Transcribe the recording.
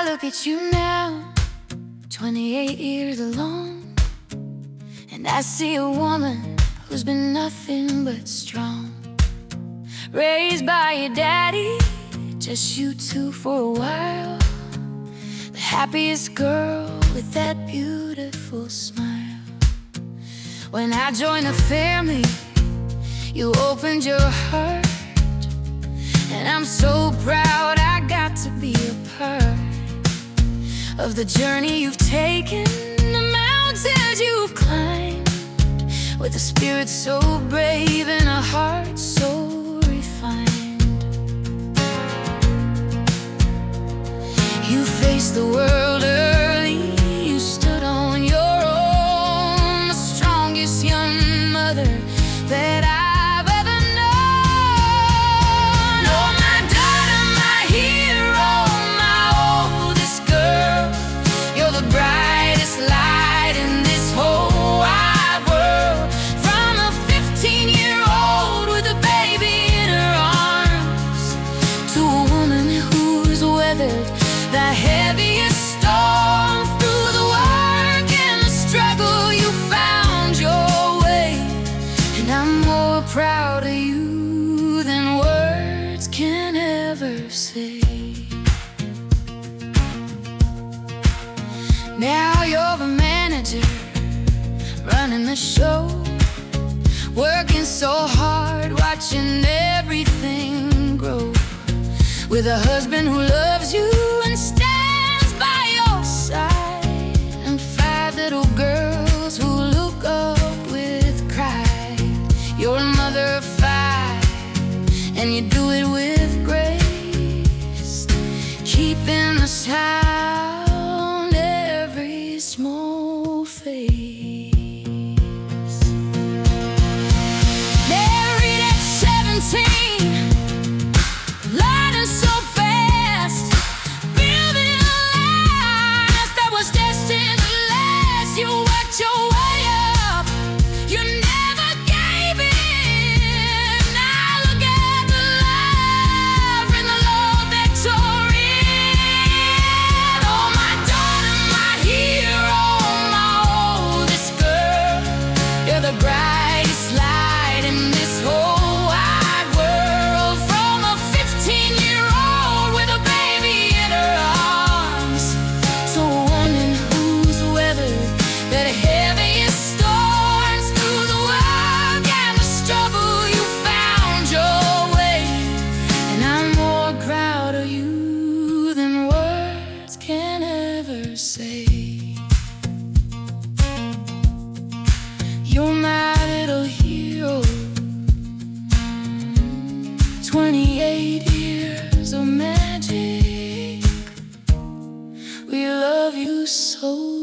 look at you now, 28 years alone, and I see a woman who's been nothing but strong. Raised by your daddy, just you two for a while. The happiest girl with that beautiful smile. When I joined the family, you opened your heart, and I'm so proud I got to be a part of the journey you've taken, the mountains you've climbed, with a spirit so brave and a heart so refined. You faced the world early, you stood on your own, the strongest young mother that I've ever known. Oh, my daughter, my hero, my oldest girl, you're the brightest light in this whole wide world. From a 15-year-old with a baby in her arms, to a woman who's weathered the heaviest storm. Through the work and the struggle, you found your way, and I'm more proud of you than words can ever say. Now you're the manager, running the show, working so hard, watching everything grow, with a husband who loves you and stands by your side, and 5 little girls who look up with pride. You're a mother of 5, and you do it with grace, keeping the sound every small face. Married at 17, learning so fast, building a life that was destined to last. You worked your way up, you never gave in. Now look at the love and the love that you're in. Oh, my daughter, my hero, my oldest girl, you're the brightest light in this whole wide world. From a 15-year-old with a baby in her arms, to a woman who's weathered the heaviest storms. Through the work and the struggle, you found your way, and I'm more proud of you than words can ever say. You're my little hero, 28 years of magic. We love you so